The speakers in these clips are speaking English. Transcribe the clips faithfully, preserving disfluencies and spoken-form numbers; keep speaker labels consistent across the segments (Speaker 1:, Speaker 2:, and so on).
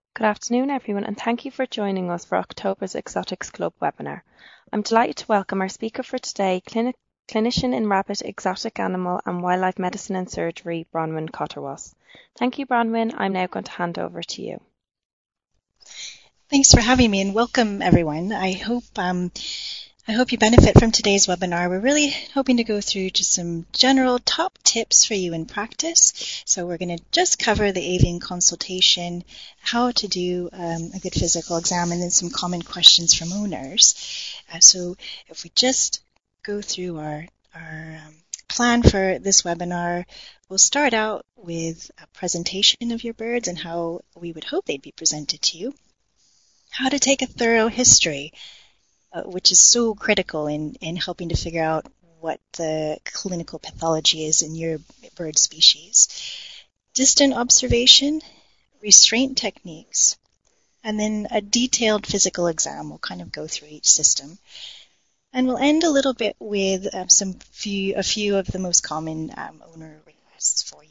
Speaker 1: Good afternoon, everyone, and thank you for joining us for October's Exotics Club webinar. I'm delighted to welcome our speaker for today, clinic, clinician in rabbit, exotic animal and wildlife medicine and surgery, Bronwyn Cotterwas. Thank you, Bronwyn. I'm now going to hand over to you.
Speaker 2: Thanks for having me and welcome everyone. I hope um, I hope you benefit from today's webinar. We're really hoping to go through just some general top tips for you in practice. So we're going to just cover the avian consultation, how to do um, a good physical exam, and then some common questions from owners. Uh, so if we just go through our, our um, plan for this webinar, we'll start out with a presentation of your birds and how we would hope they'd be presented to you. How to take a thorough history, uh, which is so critical in, in helping to figure out what the clinical pathology is in your bird species. Distant observation, restraint techniques, and then a detailed physical exam. We'll kind of go through each system. And we'll end a little bit with um, some few, a few of the most common um, owner requests for you.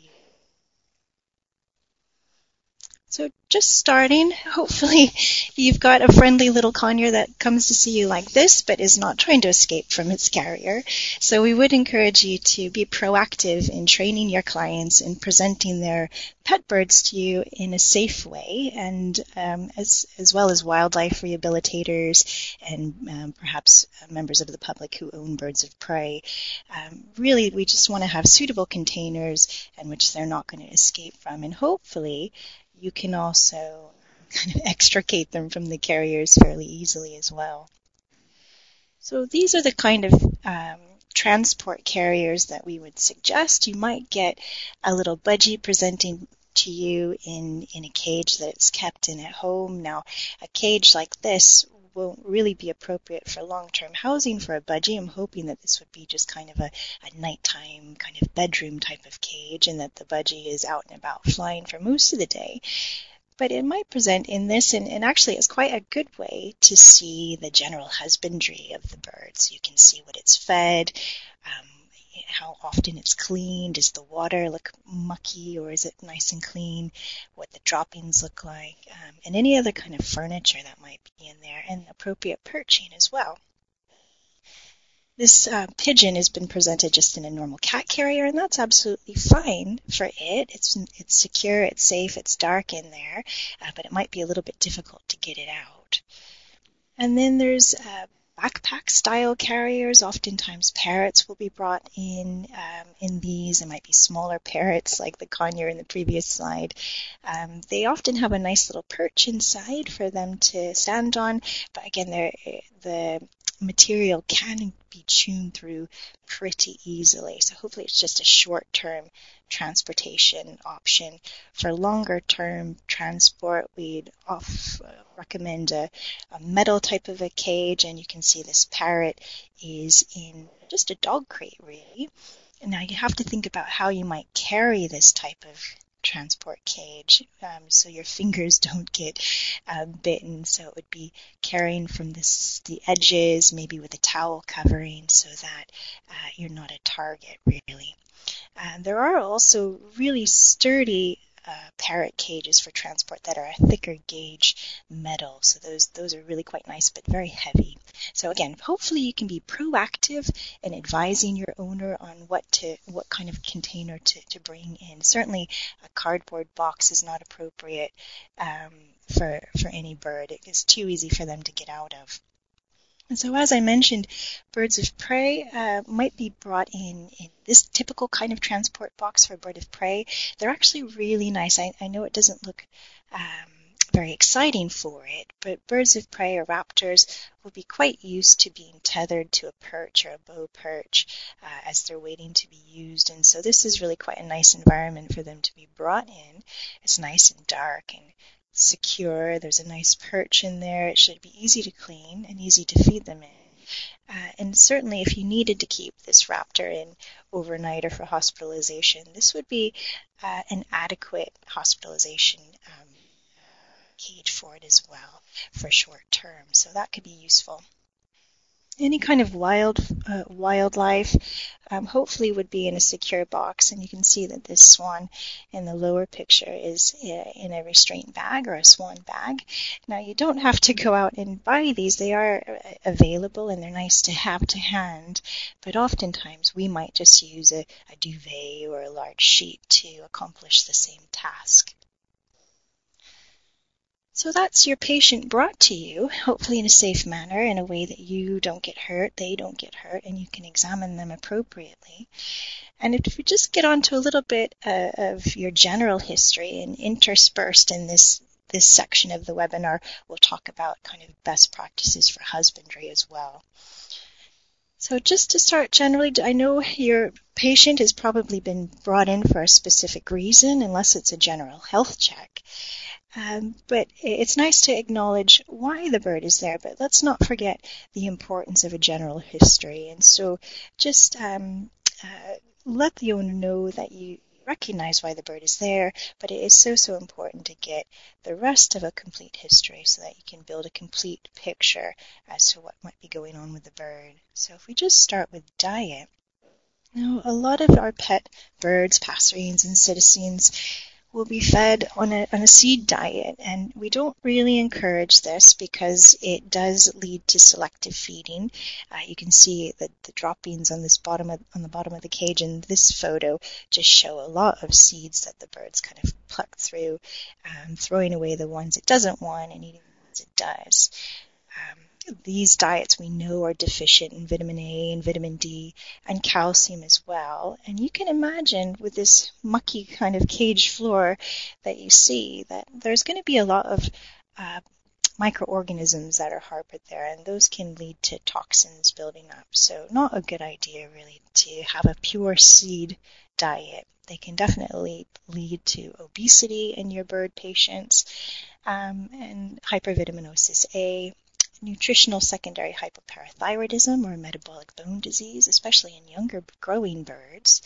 Speaker 2: So just starting, hopefully you've got a friendly little conure that comes to see you like this, but is not trying to escape from its carrier. So we would encourage you to be proactive in training your clients in presenting their pet birds to you in a safe way, and um, as, as well as wildlife rehabilitators and um, perhaps members of the public who own birds of prey. Um, really, we just want to have suitable containers in which they're not going to escape from, and hopefully you can also kind of extricate them from the carriers fairly easily as well. So these are the kind of um, transport carriers that we would suggest. You might get a little budgie presenting to you in, in a cage that it's kept in at home. Now, a cage like this won't really be appropriate for long-term housing for a budgie. I'm hoping that this would be just kind of a, a nighttime kind of bedroom type of cage, and that the budgie is out and about flying for most of the day. But it might present in this, and, and actually it's quite a good way to see the general husbandry of the bird. So you can see what it's fed, um, how often it's cleaned, does the water look mucky or is it nice and clean, what the droppings look like, um, and any other kind of furniture that might be in there, and appropriate perching as well. This uh, pigeon has been presented just in a normal cat carrier, and that's absolutely fine for it. It's it's secure, it's safe, it's dark in there, uh, but it might be a little bit difficult to get it out. And then there's uh, backpack-style carriers. Oftentimes parrots will be brought in um, in these. It might be smaller parrots like the conure in the previous slide. Um, they often have a nice little perch inside for them to stand on, but again, they're, the material can be tuned through pretty easily. So hopefully it's just a short-term transportation option. For longer-term transport, we'd off, uh, recommend a, a metal type of a cage, and you can see this parrot is in just a dog crate, really. And now you have to think about how you might carry this type of transport cage um, so your fingers don't get uh, bitten. So it would be carrying from this, the edges, maybe with a towel covering, so that uh, you're not a target, really. Uh, there are also really sturdy uh, parrot cages for transport that are a thicker gauge metal. So those those are really quite nice, but very heavy. So again, hopefully you can be proactive in advising your owner on what to what kind of container to, to bring in. Certainly a cardboard box is not appropriate um, for, for any bird. It is too easy for them to get out of. And so as I mentioned, birds of prey uh, might be brought in in this typical kind of transport box for a bird of prey. They're actually really nice. I, I know it doesn't look um, very exciting for it, but birds of prey or raptors will be quite used to being tethered to a perch or a bow perch uh, as they're waiting to be used. And so this is really quite a nice environment for them to be brought in. It's nice and dark and secure. There's a nice perch in there. It should be easy to clean and easy to feed them in. Uh, and certainly if you needed to keep this raptor in overnight or for hospitalization, this would be uh, an adequate hospitalization um, cage for it as well for short term. So that could be useful. any kind of wild uh, wildlife um, hopefully would be in a secure box. And you can see that this swan in the lower picture is in a restraint bag or a swan bag. Now, you don't have to go out and buy these. They are available and they're nice to have to hand, but oftentimes we might just use a, a duvet or a large sheet to accomplish the same task. So that's your patient brought to you, hopefully in a safe manner, in a way that you don't get hurt, they don't get hurt, and you can examine them appropriately. And if we just get on to a little bit uh, of your general history, and interspersed in this, this section of the webinar, we'll talk about kind of best practices for husbandry as well. So just to start generally, I know your patient has probably been brought in for a specific reason, unless it's a general health check. Um, but it's nice to acknowledge why the bird is there, but let's not forget the importance of a general history. And so just um, uh, let the owner know that you recognize why the bird is there, but it is so, so important to get the rest of a complete history so that you can build a complete picture as to what might be going on with the bird. So if we just start with diet. Now, a lot of our pet birds, passerines and cetaceans, will be fed on a, on a seed diet, and we don't really encourage this because it does lead to selective feeding. Uh, you can see that the droppings on this bottom of, on the bottom of the cage in this photo just show a lot of seeds that the bird's kind of plucked through, um, throwing away the ones it doesn't want and eating the ones it does. Um, These diets we know are deficient in vitamin A and vitamin D and calcium as well. And you can imagine with this mucky kind of cage floor that you see that there's going to be a lot of uh, microorganisms that are harbored there, and those can lead to toxins building up. So not a good idea really to have a pure seed diet. They can definitely lead to obesity in your bird patients um, and hypervitaminosis A, nutritional secondary hypoparathyroidism or metabolic bone disease, especially in younger growing birds,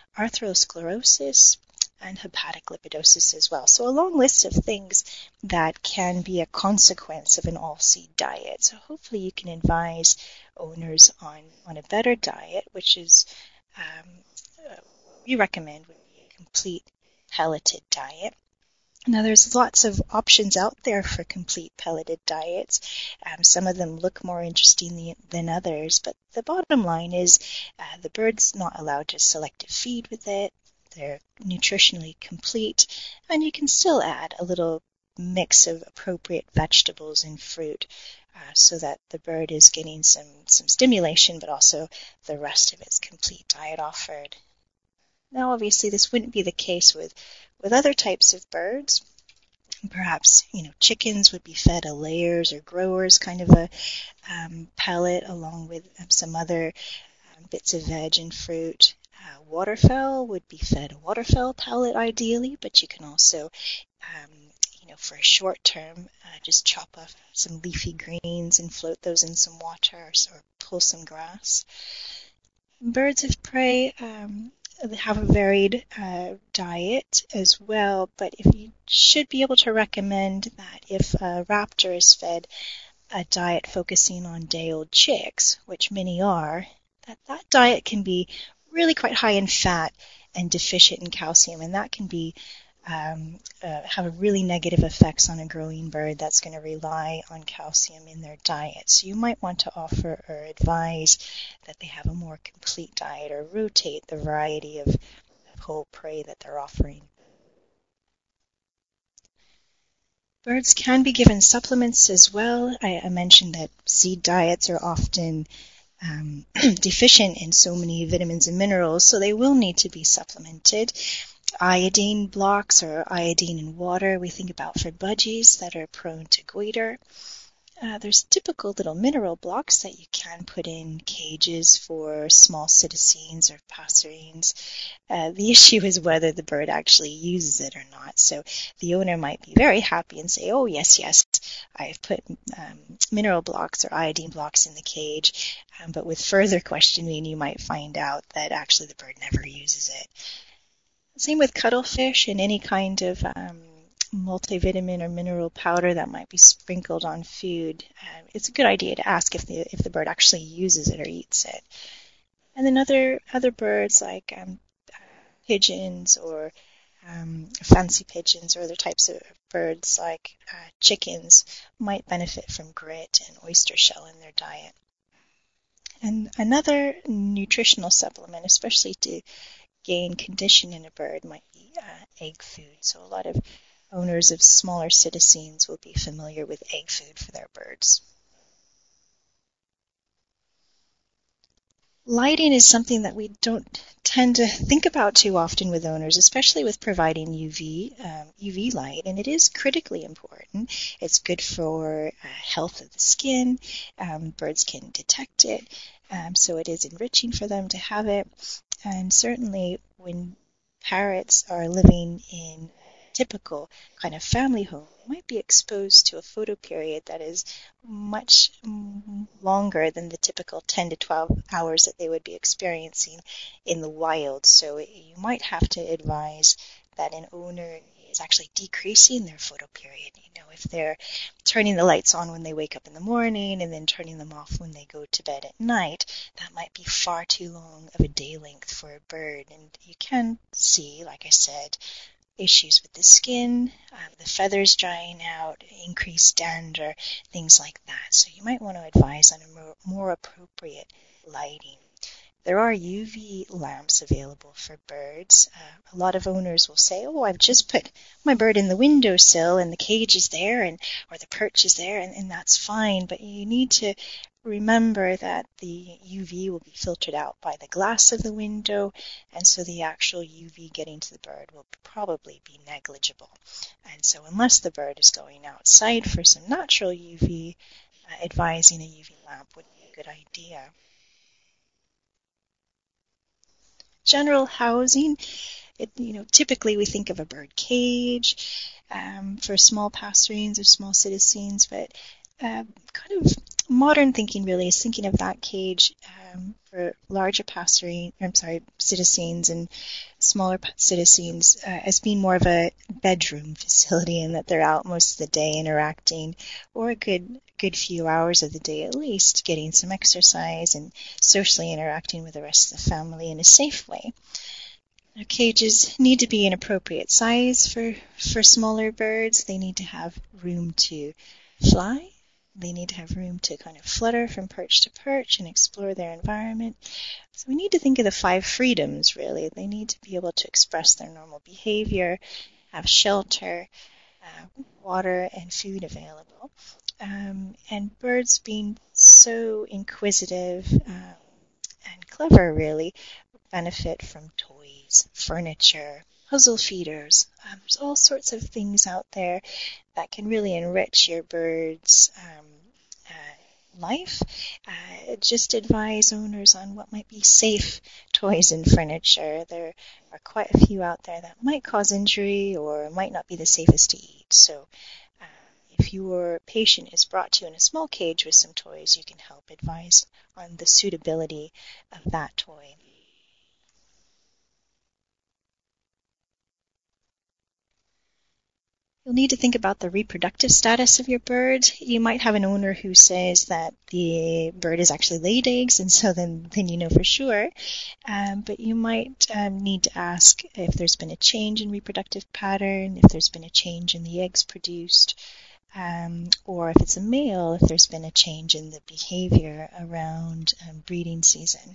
Speaker 2: arthrosclerosis, and hepatic lipidosis as well. So a long list of things that can be a consequence of an all-seed diet. So hopefully you can advise owners on, on a better diet, which is um, uh, we recommend would be a complete pelleted diet. Now, there's lots of options out there for complete pelleted diets. Um, some of them look more interesting than others, but the bottom line is uh, the bird's not allowed to selective feed with it. They're nutritionally complete, and you can still add a little mix of appropriate vegetables and fruit uh, so that the bird is getting some, some stimulation, but also the rest of its complete diet offered. Now, obviously, this wouldn't be the case with, with other types of birds. Perhaps, you know, chickens would be fed a layers or growers kind of a um, pellet along with um, some other um, bits of veg and fruit. Uh, waterfowl would be fed a waterfowl pellet ideally, but you can also, um, you know, for a short term, uh, just chop off some leafy greens and float those in some water or, or pull some grass. Birds of prey um, have a varied uh, diet as well, but if you should be able to recommend that if a raptor is fed a diet focusing on day-old chicks, which many are, that that diet can be really quite high in fat and deficient in calcium, and that can be um, uh, have really negative effects on a growing bird that's going to rely on calcium in their diet. So you might want to offer or advise that they have a more complete diet or rotate the variety of whole prey that they're offering. Birds can be given supplements as well. I, I mentioned that seed diets are often um, deficient in so many vitamins and minerals, so they will need to be supplemented. Iodine blocks or iodine in water we think about for budgies that are prone to goiter. Uh, there's typical little mineral blocks that you can put in cages for small cetaceans or passerines. Uh, the issue is whether the bird actually uses it or not. So the owner might be very happy and say, oh, yes, yes, I've put um, mineral blocks or iodine blocks in the cage. Um, but with further questioning, you might find out that actually the bird never uses it. Same with cuttlefish and any kind of um, multivitamin or mineral powder that might be sprinkled on food, uh, it's a good idea to ask if the if the bird actually uses it or eats it. And then other other birds like um, pigeons or um, fancy pigeons or other types of birds like uh, chickens might benefit from grit and oyster shell in their diet. And another nutritional supplement, especially to gain condition in a bird, might be uh, egg food. So a lot of owners of smaller cetaceans will be familiar with egg food for their birds. Lighting is something that we don't tend to think about too often with owners, especially with providing U V um, U V light, and it is critically important. It's good for uh, health of the skin. Um, birds can detect it, um, so it is enriching for them to have it. And certainly when parrots are living in typical kind of family home, might be exposed to a photoperiod that is much longer than the typical ten to twelve hours that they would be experiencing in the wild. So you might have to advise that an owner is actually decreasing their photoperiod. You know, if they're turning the lights on when they wake up in the morning and then turning them off when they go to bed at night, that might be far too long of a day length for a bird. And you can see, like I said, issues with the skin, um, the feathers drying out, increased dander, things like that. So you might want to advise on a more, more appropriate lighting. There are U V lamps available for birds. Uh, a lot of owners will say, oh, I've just put my bird in the windowsill and the cage is there and or the perch is there, and, and that's fine. But you need to remember that the U V will be filtered out by the glass of the window, and so the actual U V getting to the bird will probably be negligible. And so unless the bird is going outside for some natural U V, uh, advising a U V lamp would be a good idea. General housing, it, you know, typically we think of a bird cage um, for small passerines or small cetaceans, but uh, kind of modern thinking really is thinking of that cage um, for larger passerine, I'm sorry, cetaceans and smaller cetaceans uh, as being more of a bedroom facility, and that they're out most of the day interacting, or a good good few hours of the day at least, getting some exercise and socially interacting with the rest of the family in a safe way. Now, cages need to be an appropriate size for, for smaller birds. They need to have room to fly. They need to have room to kind of flutter from perch to perch and explore their environment. So we need to think of the five freedoms, really. They need to be able to express their normal behavior, have shelter, uh, water, and food available. Um, and birds being so inquisitive um, and clever, really, benefit from toys, furniture, puzzle feeders. Um, there's all sorts of things out there that can really enrich your bird's um, uh, life. Uh, just advise owners on what might be safe toys and furniture. There are quite a few out there that might cause injury or might not be the safest to eat. So uh, if your patient is brought to you in a small cage with some toys, you can help advise on the suitability of that toy. You'll need to think about the reproductive status of your bird. You might have an owner who says that the bird has actually laid eggs, and so then, then you know for sure. Um, but you might um, need to ask if there's been a change in reproductive pattern, if there's been a change in the eggs produced, um, or if it's a male, if there's been a change in the behavior around um, breeding season.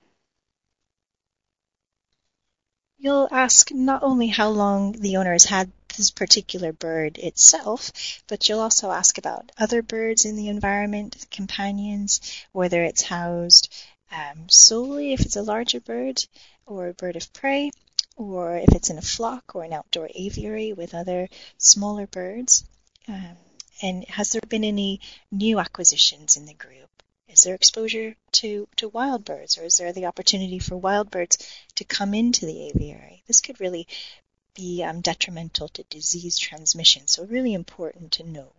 Speaker 2: You'll ask not only how long the owner has had this particular bird itself, but you'll also ask about other birds in the environment, companions, whether it's housed um, solely if it's a larger bird or a bird of prey, or if it's in a flock or an outdoor aviary with other smaller birds. Um, and has there been any new acquisitions in the group? Is there exposure to, to wild birds, or is there the opportunity for wild birds to come into the aviary? This could really be um, detrimental to disease transmission, so really important to know.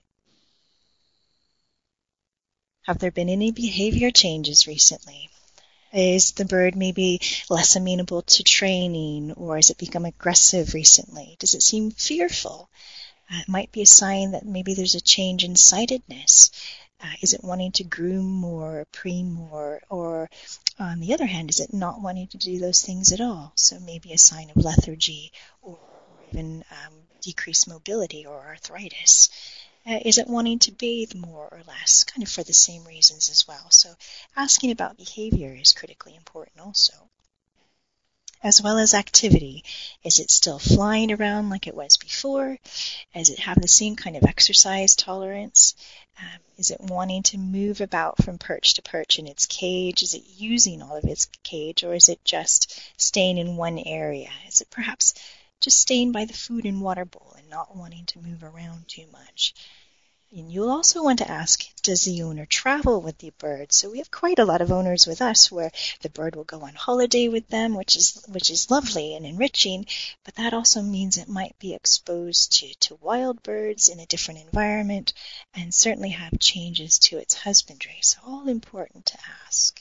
Speaker 2: Have there been any behavior changes recently? Is the bird maybe less amenable to training, or has it become aggressive recently? Does it seem fearful? Uh, it might be a sign that maybe there's a change in sightedness. Uh, is it wanting to groom more, preen more, or on the other hand, is it not wanting to do those things at all? So maybe a sign of lethargy or even um, decreased mobility or arthritis. Uh, is it wanting to bathe more or less, kind of for the same reasons as well? So asking about behavior is critically important also. As well as activity. Is it still flying around like it was before? Does it have the same kind of exercise tolerance? Um, is it wanting to move about from perch to perch in its cage? Is it using all of its cage, or is it just staying in one area? Is it perhaps just staying by the food and water bowl and not wanting to move around too much? And you'll also want to ask, does the owner travel with the bird? So we have quite a lot of owners with us where the bird will go on holiday with them, which is which is lovely and enriching, but that also means it might be exposed to, to wild birds in a different environment and certainly have changes to its husbandry. So all important to ask.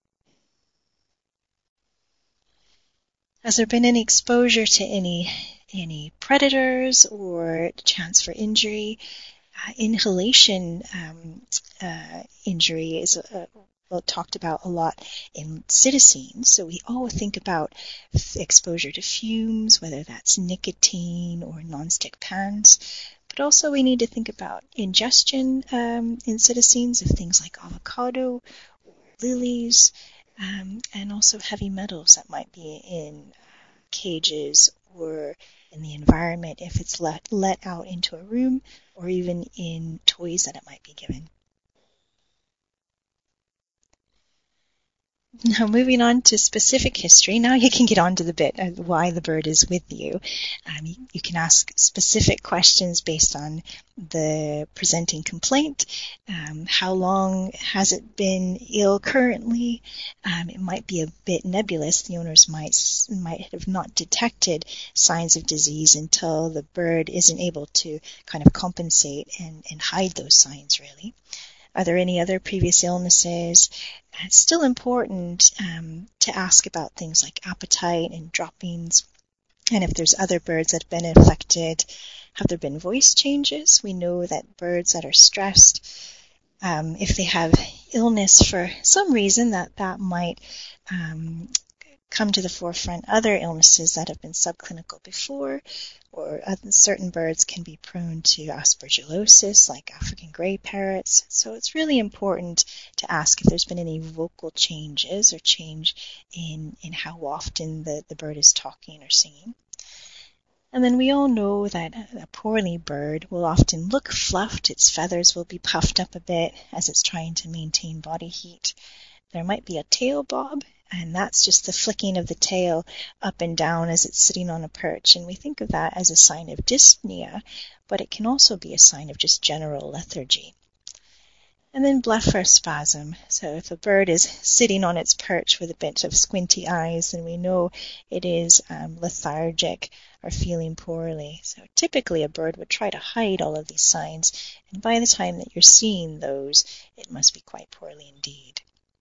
Speaker 2: Has there been any exposure to any any predators or chance for injury? Uh, inhalation um, uh, injury is uh, well, talked about a lot in citizenes. So we all think about f- exposure to fumes, whether that's nicotine or nonstick pans. But also we need to think about ingestion um, in citizenes of things like avocado, or lilies, um, and also heavy metals that might be in cages or in the environment if it's let, let out into a room or even in toys that it might be given. Now, moving on to specific history, now you can get on to the bit of why the bird is with you. Um, you, you can ask specific questions based on the presenting complaint. Um, how long has it been ill currently? Um, it might be a bit nebulous. The owners might might have not detected signs of disease until the bird isn't able to kind of compensate and, and hide those signs, really. Are there any other previous illnesses? It's still important um, to ask about things like appetite and droppings, and if there's other birds that have been affected. Have there been voice changes? We know that birds that are stressed, um, if they have illness for some reason, that that might um, come to the forefront. Other illnesses that have been subclinical before, or other, certain birds can be prone to aspergillosis, like African gray parrots. So it's really important to ask if there's been any vocal changes or change in, in how often the, the bird is talking or singing. And then we all know that a poorly bird will often look fluffed. Its feathers will be puffed up a bit as it's trying to maintain body heat. There might be a tail bob, and that's just the flicking of the tail up and down as it's sitting on a perch. And we think of that as a sign of dyspnea, but it can also be a sign of just general lethargy. And then blepharospasm. So if a bird is sitting on its perch with a bit of squinty eyes, then we know it is um, lethargic or feeling poorly. So typically a bird would try to hide all of these signs, and by the time that you're seeing those, it must be quite poorly indeed.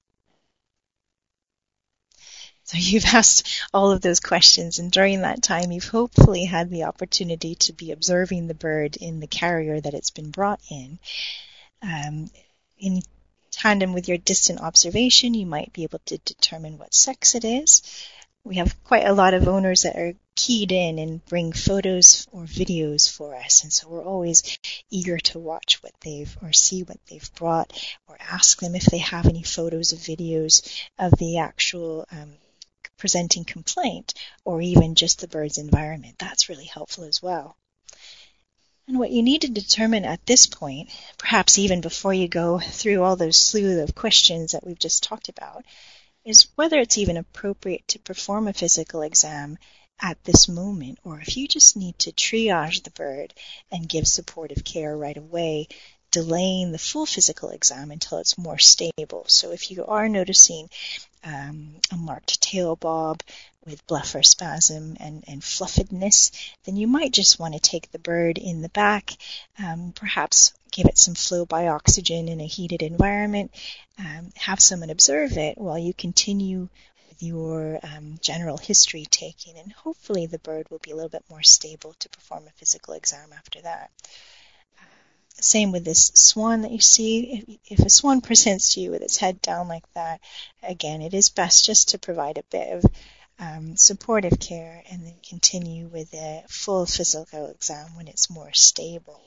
Speaker 2: So you've asked all of those questions, and during that time you've hopefully had the opportunity to be observing the bird in the carrier that it's been brought in. Um, in tandem with your distant observation, you might be able to determine what sex it is. We have quite a lot of owners that are keyed in and bring photos or videos for us, and so we're always eager to watch what they've or see what they've brought, or ask them if they have any photos or videos of the actual um, presenting complaint, or even just the bird's environment. That's really helpful as well. And what you need to determine at this point, perhaps even before you go through all those slew of questions that we've just talked about, is whether it's even appropriate to perform a physical exam at this moment, or if you just need to triage the bird and give supportive care right away, delaying the full physical exam until it's more stable. So if you are noticing um, a marked tail bob with blepharospasm and, and fluffedness, then you might just want to take the bird in the back, um, perhaps give it some flow by oxygen in a heated environment, um, have someone observe it while you continue with your um, general history taking, and hopefully the bird will be a little bit more stable to perform a physical exam after that. Same with this swan that you see. If, if a swan presents to you with its head down like that, again, it is best just to provide a bit of um, supportive care and then continue with a full physical exam when it's more stable.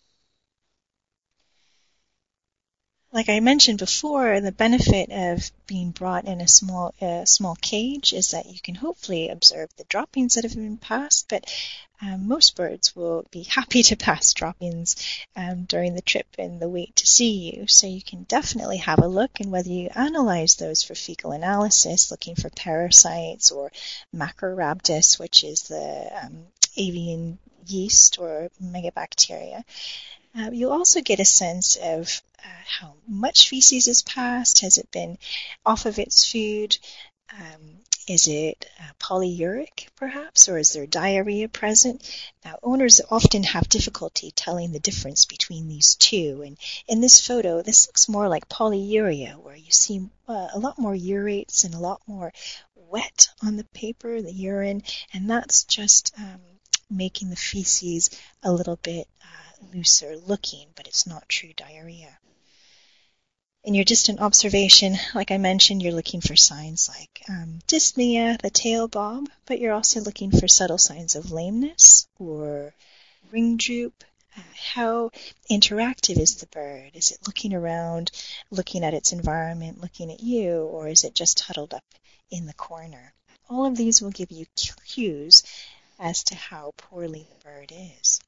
Speaker 2: Like I mentioned before, the benefit of being brought in a small uh, small cage is that you can hopefully observe the droppings that have been passed, but um, most birds will be happy to pass droppings um, during the trip and the wait to see you. So you can definitely have a look, and whether you analyze those for fecal analysis, looking for parasites or Macrorhabdis, which is the um, avian yeast or megabacteria, Uh, you'll also get a sense of uh, how much feces is passed. Has it been off of its food? Um, is it uh, polyuric, perhaps, or is there diarrhea present? Now, owners often have difficulty telling the difference between these two. And in this photo, this looks more like polyuria, where you see uh, a lot more urates and a lot more wet on the paper, the urine, and that's just um, making the feces a little bit uh, looser looking, but it's not true diarrhea. In your distant observation, like I mentioned, you're looking for signs like um, dyspnea, the tail bob, but you're also looking for subtle signs of lameness or ring droop. Uh, how interactive is the bird? Is it looking around, looking at its environment, looking at you, or is it just huddled up in the corner? All of these will give you cues as to how poorly the bird is.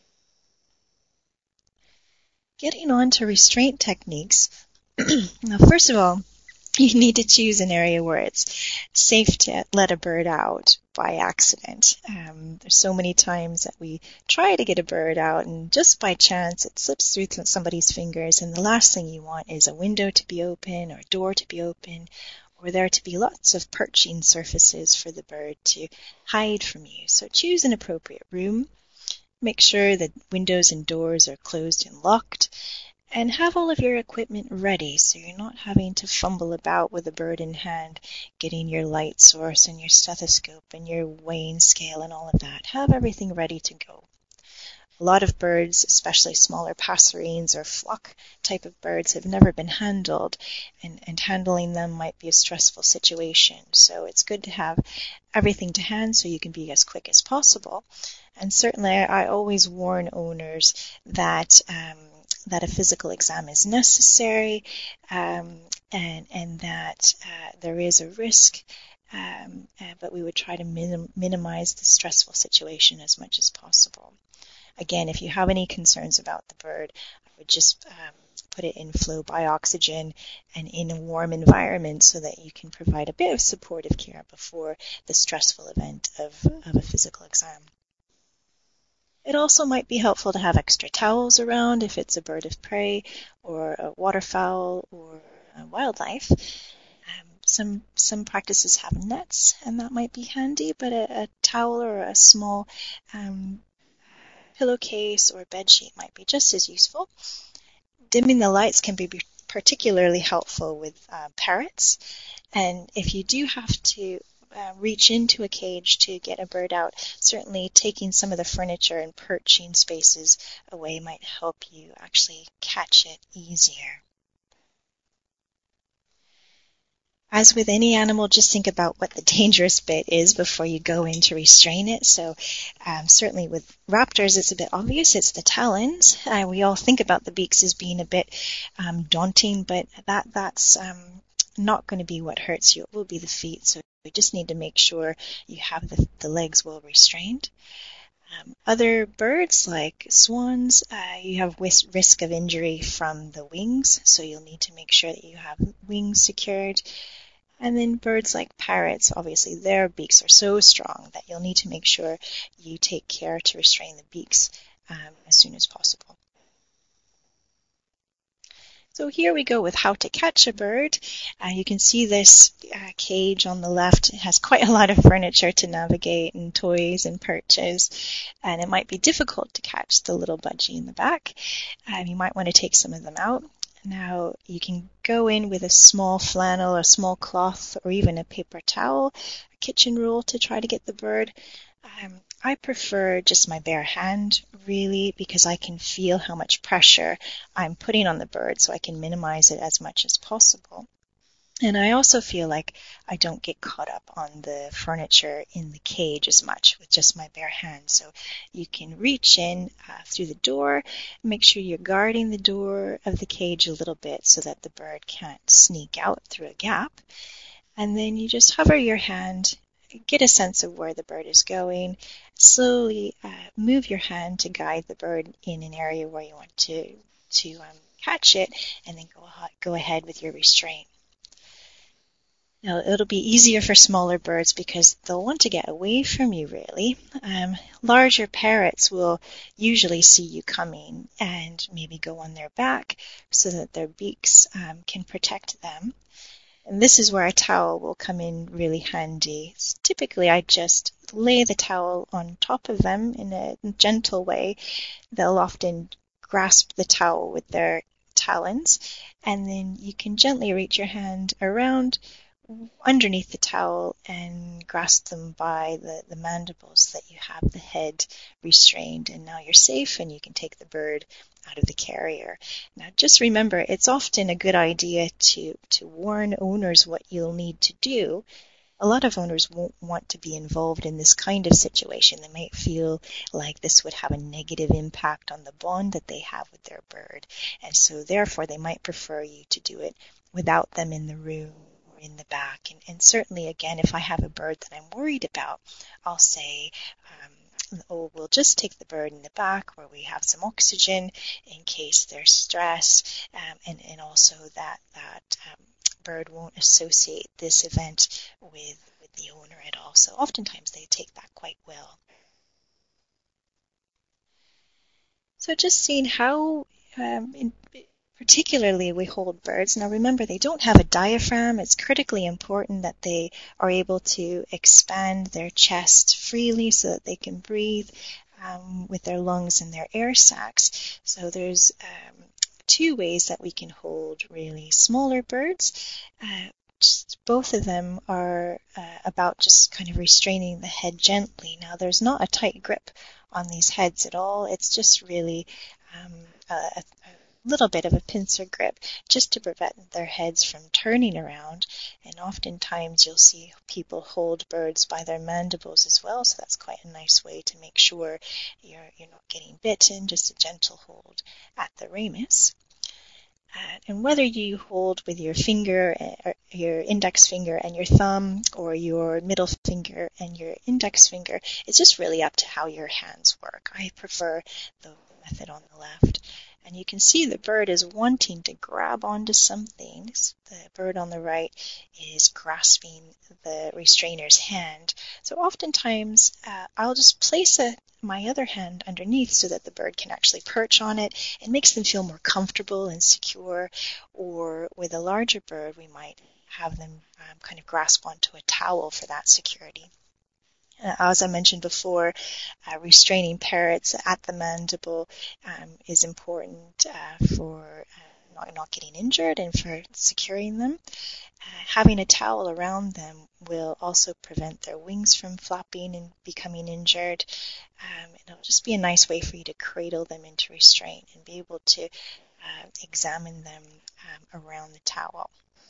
Speaker 2: Getting on to restraint techniques. Now, first of all, you need to choose an area where it's safe to let a bird out by accident. Um, there's so many times that we try to get a bird out, and just by chance it slips through somebody's fingers, and the last thing you want is a window to be open or a door to be open, or there to be lots of perching surfaces for the bird to hide from you. So choose an appropriate room. Make sure that windows and doors are closed and locked, and have all of your equipment ready so you're not having to fumble about with a bird in hand, getting your light source and your stethoscope and your weighing scale and all of that. Have everything ready to go. A lot of birds, especially smaller passerines or flock type of birds, have never been handled, and, and handling them might be a stressful situation. So it's good to have everything to hand so you can be as quick as possible. And certainly I always warn owners that um, that a physical exam is necessary, um, and, and that uh, there is a risk, um, uh, but we would try to minim- minimize the stressful situation as much as possible. Again, if you have any concerns about the bird, I would just um, put it in flow by oxygen and in a warm environment so that you can provide a bit of supportive care before the stressful event of, of a physical exam. It also might be helpful to have extra towels around if it's a bird of prey or a waterfowl or a wildlife. Um, some some practices have nets, and that might be handy, but a, a towel or a small um, pillowcase or bed sheet might be just as useful. Dimming the lights can be particularly helpful with uh, parrots, and if you do have to uh, reach into a cage to get a bird out, certainly taking some of the furniture and perching spaces away might help you actually catch it easier. As with any animal, just think about what the dangerous bit is before you go in to restrain it. So um, certainly with raptors, it's a bit obvious. It's the talons. Uh, we all think about the beaks as being a bit um, daunting, but that that's um, not going to be what hurts you. It will be the feet. So we just need to make sure you have the, the legs well restrained. Um, other birds like swans, uh, you have wis- risk of injury from the wings, so you'll need to make sure that you have wings secured. And then birds like parrots, obviously their beaks are so strong that you'll need to make sure you take care to restrain the beaks um, as soon as possible. So here we go with how to catch a bird. Uh, you can see this uh, cage on the left. It has quite a lot of furniture to navigate and toys and perches, and it might be difficult to catch the little budgie in the back. Um, you might want to take some of them out. Now, you can go in with a small flannel, a small cloth, or even a paper towel, a kitchen roll to try to get the bird. Um, I prefer just my bare hand, really, because I can feel how much pressure I'm putting on the bird, so I can minimize it as much as possible. And I also feel like I don't get caught up on the furniture in the cage as much with just my bare hand. So you can reach in uh, through the door, make sure you're guarding the door of the cage a little bit so that the bird can't sneak out through a gap. And then you just hover your hand, get a sense of where the bird is going, slowly uh, move your hand to guide the bird in an area where you want to, to um, catch it, and then go, go ahead with your restraint. Now, it'll be easier for smaller birds because they'll want to get away from you, really. Um, larger parrots will usually see you coming and maybe go on their back so that their beaks um, can protect them. And this is where a towel will come in really handy. Typically, I just lay the towel on top of them in a gentle way. They'll often grasp the towel with their talons, and then you can gently reach your hand around underneath the towel and grasp them by the, the mandibles that you have the head restrained, and now you're safe and you can take the bird out of the carrier. Now just remember, it's often a good idea to, to warn owners what you'll need to do. A lot of owners won't want to be involved in this kind of situation. They might feel like this would have a negative impact on the bond that they have with their bird, and so therefore they might prefer you to do it without them in the room in the back. And, and certainly, again, if I have a bird that I'm worried about, I'll say, um, oh, we'll just take the bird in the back where we have some oxygen in case they're stressed, um, and, and also that, that um, bird won't associate this event with, with the owner at all. So oftentimes they take that quite well. So just seeing how um, in, particularly we hold birds. Now remember, they don't have a diaphragm. It's critically important that they are able to expand their chest freely so that they can breathe um, with their lungs and their air sacs. So there's um, two ways that we can hold really smaller birds. Uh, just, both of them are uh, about just kind of restraining the head gently. Now there's not a tight grip on these heads at all. It's just really um, a, a little bit of a pincer grip just to prevent their heads from turning around. And oftentimes you'll see people hold birds by their mandibles as well, so that's quite a nice way to make sure you're, you're not getting bitten, just a gentle hold at the ramus. Uh, and whether you hold with your finger, uh, your index finger and your thumb, or your middle finger and your index finger, it's just really up to how your hands work. I prefer the method on the left. And you can see the bird is wanting to grab onto something. The bird on the right is grasping the restrainer's hand. So oftentimes uh, I'll just place a, my other hand underneath so that the bird can actually perch on it. It makes them feel more comfortable and secure. Or with a larger bird, we might have them um, kind of grasp onto a towel for that security. Uh, as I mentioned before, uh, restraining parrots at the mandible um, is important uh, for uh, not, not getting injured and for securing them. Uh, having a towel around them will also prevent their wings from flapping and becoming injured. Um, it'll just be a nice way for you to cradle them into restraint and be able to uh, examine them um, around the towel.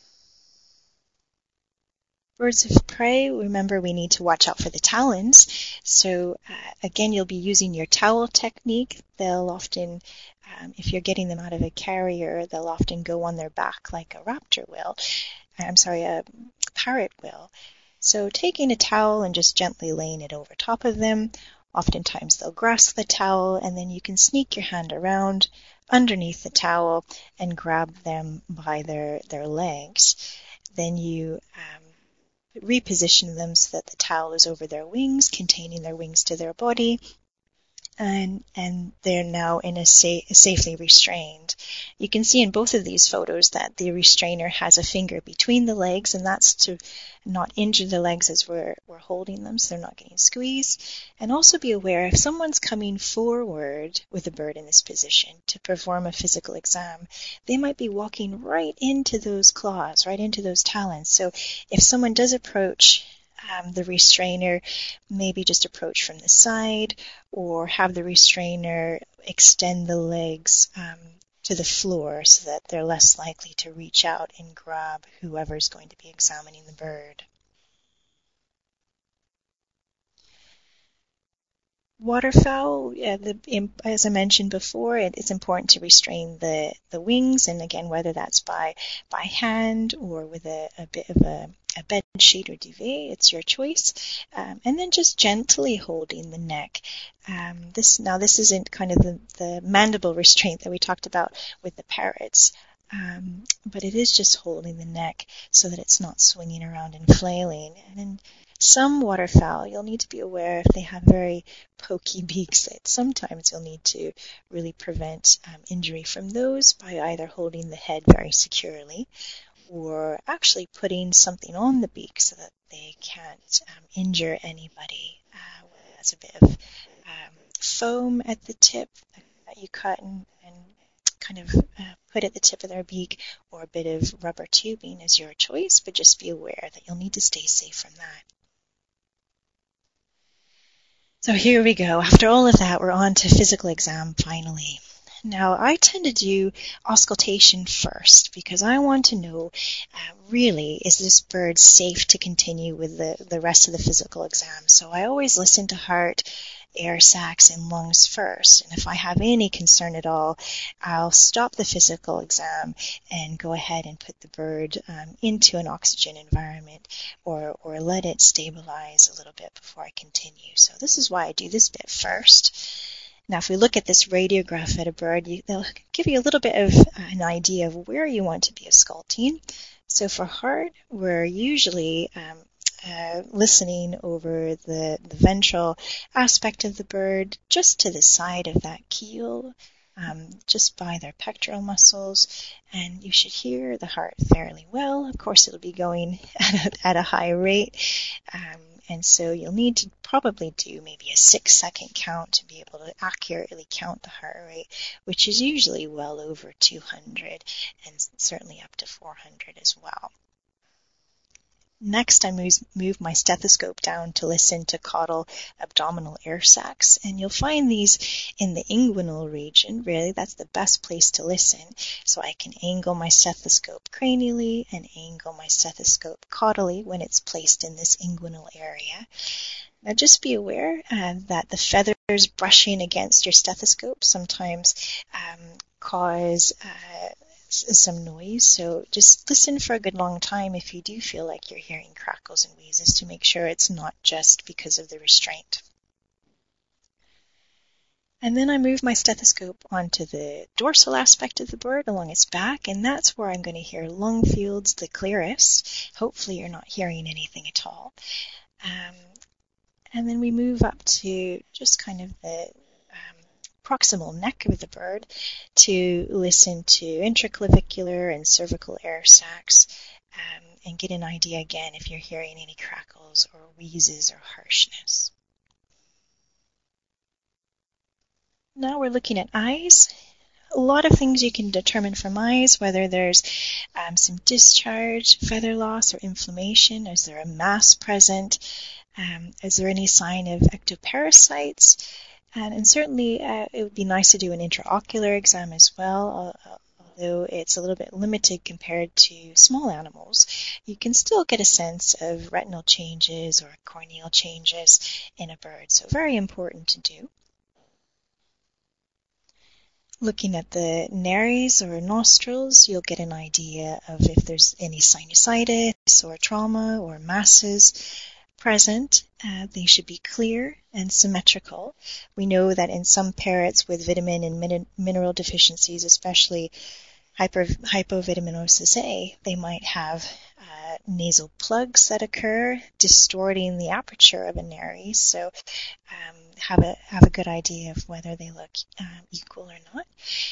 Speaker 2: Birds of prey, remember we need to watch out for the talons. So uh, again, you'll be using your towel technique. They'll often, um, if you're getting them out of a carrier, they'll often go on their back like a raptor will. I'm sorry, a parrot will. So taking a towel and just gently laying it over top of them, oftentimes they'll grasp the towel, and then you can sneak your hand around underneath the towel and grab them by their, their legs. Then you um, reposition them so that the towel is over their wings, containing their wings to their body, and and they're now in a sa- safely restrained. You can see in both of these photos that the restrainer has a finger between the legs, and that's to not injure the legs as we're, we're holding them, so they're not getting squeezed. And also be aware if someone's coming forward with a bird in this position to perform a physical exam, they might be walking right into those claws, right into those talons. So if someone does approach um, the restrainer, maybe just approach from the side, or have the restrainer extend the legs um, to the floor so that they're less likely to reach out and grab whoever's going to be examining the bird. Waterfowl, yeah, the, as I mentioned before, it, it's important to restrain the, the wings, and again, whether that's by by hand or with a, a bit of a, a bed sheet or duvet, it's your choice. Um, and then just gently holding the neck. Um, this now this isn't kind of the, the mandible restraint that we talked about with the parrots. Um, but it is just holding the neck so that it's not swinging around and flailing. And then some waterfowl, you'll need to be aware if they have very pokey beaks that sometimes you'll need to really prevent um, injury from those by either holding the head very securely or actually putting something on the beak so that they can't um, injure anybody. Uh, that's a bit of um, foam at the tip that you cut and, and kind of uh, put at the tip of their beak, or a bit of rubber tubing is your choice, but just be aware that you'll need to stay safe from that. So here we go. After all of that, we're on to physical exam finally. Now, I tend to do auscultation first because I want to know, uh, really, is this bird safe to continue with the, the rest of the physical exam? So I always listen to heart, air sacs, and lungs first. And if I have any concern at all, I'll stop the physical exam and go ahead and put the bird um, into an oxygen environment, or, or let it stabilize a little bit before I continue. So this is why I do this bit first. Now, if we look at this radiograph at a bird, you, they'll give you a little bit of uh, an idea of where you want to be ausculting. So for heart, we're usually um, uh, listening over the, the ventral aspect of the bird, just to the side of that keel, um, just by their pectoral muscles, and you should hear the heart fairly well. Of course, it'll be going at a, at a high rate. Um, And so you'll need to probably do maybe a six-second count to be able to accurately count the heart rate, which is usually well over two hundred and certainly up to four hundred as well. Next, I move, move my stethoscope down to listen to caudal abdominal air sacs, and you'll find these in the inguinal region. Really, that's the best place to listen. So I can angle my stethoscope cranially and angle my stethoscope caudally when it's placed in this inguinal area. Now, just be aware uh, that the feathers brushing against your stethoscope sometimes um, cause uh, some noise, so just listen for a good long time if you do feel like you're hearing crackles and wheezes to make sure it's not just because of the restraint. And then I move my stethoscope onto the dorsal aspect of the bird along its back, and that's where I'm going to hear lung fields the clearest. Hopefully you're not hearing anything at all. Um, and then we move up to just kind of the proximal neck of the bird to listen to intraclavicular and cervical air sacs um, and get an idea again if you're hearing any crackles or wheezes or harshness. Now we're looking at eyes. A lot of things you can determine from eyes, whether there's um, some discharge, feather loss, or inflammation. Is there a mass present? Um, is there any sign of ectoparasites? And, and certainly uh, it would be nice to do an intraocular exam as well, uh, although it's a little bit limited compared to small animals. You can still get a sense of retinal changes or corneal changes in a bird, so very important to do. Looking at the nares or nostrils, you'll get an idea of if there's any sinusitis or trauma or masses present. Uh, they should be clear and symmetrical. We know that in some parrots with vitamin and min- mineral deficiencies, especially hyper, hypovitaminosis A, they might have uh, nasal plugs that occur, distorting the aperture of a nares. So um, have a have a good idea of whether they look um, equal or not.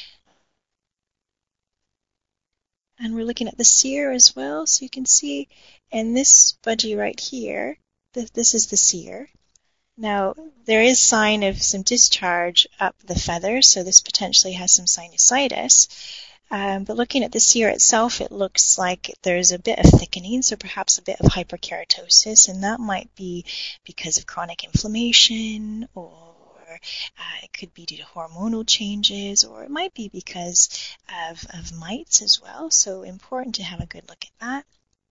Speaker 2: And we're looking at the cere as well, so you can see in this budgie right here, th this is the cere. Now, there is sign of some discharge up the feathers, so this potentially has some sinusitis. Um, but looking at the cere itself, it looks like there's a bit of thickening, so perhaps a bit of hyperkeratosis, and that might be because of chronic inflammation, or uh, it could be due to hormonal changes, or it might be because of, of mites as well, so important to have a good look at that.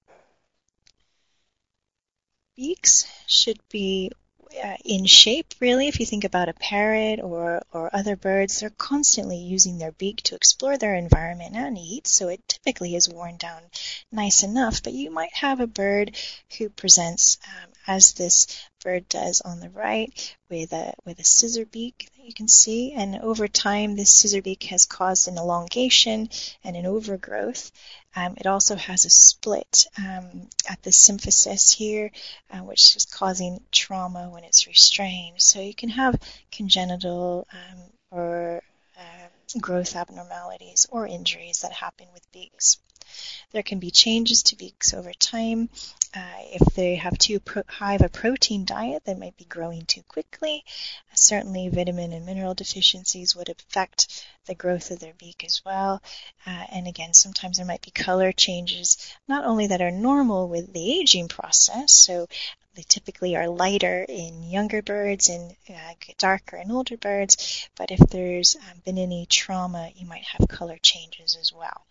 Speaker 2: Beaks should be Uh, in shape, really. If you think about a parrot or, or other birds, they're constantly using their beak to explore their environment and eat, so it typically is worn down nice enough. But you might have a bird who presents um, as this bird does on the right, with a, with a scissor beak that you can see, and over time this scissor beak has caused an elongation and an overgrowth. Um, it also has a split um, at the symphysis here, uh, which is causing trauma when it's restrained. So you can have congenital um, or uh, growth abnormalities or injuries that happen with beaks. There can be changes to beaks over time. Uh, if they have too pro- high of a protein diet, they might be growing too quickly. Uh, certainly vitamin and mineral deficiencies would affect the growth of their beak as well. Uh, and again, sometimes there might be color changes, not only that are normal with the aging process, so they typically are lighter in younger birds and uh, darker in older birds, but if there's um, been any trauma, you might have color changes as well.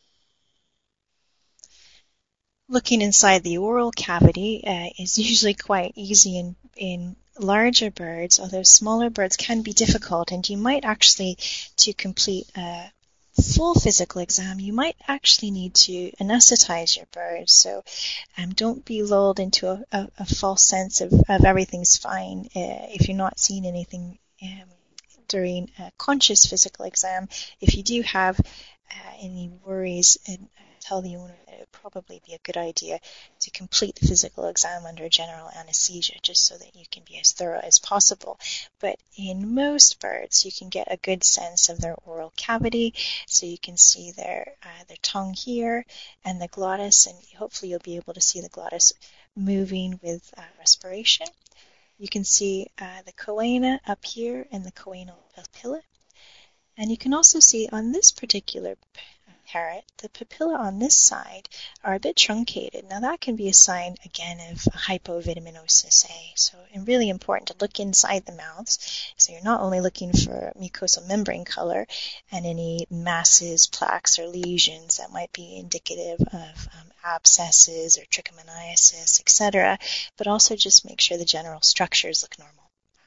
Speaker 2: Looking inside the oral cavity uh, is usually quite easy in, in larger birds, although smaller birds can be difficult, and you might actually, to complete a full physical exam, you might actually need to anesthetize your bird. So um, don't be lulled into a, a, a false sense of, of everything's fine uh, if you're not seeing anything um, during a conscious physical exam. If you do have uh, any worries, and tell the owner that it would probably be a good idea to complete the physical exam under general anesthesia, just so that you can be as thorough as possible. But in most birds, you can get a good sense of their oral cavity, so you can see their uh, their tongue here and the glottis, and hopefully you'll be able to see the glottis moving with uh, respiration. You can see uh, the choana up here and the choanal papilla. And you can also see on this particular parrot, the papilla on this side are a bit truncated. Now that can be a sign, again, of hypovitaminosis A. So it's really important to look inside the mouths. So you're not only looking for mucosal membrane color and any masses, plaques, or lesions that might be indicative of um, abscesses or trichomoniasis, et cetera, but also just make sure the general structures look normal.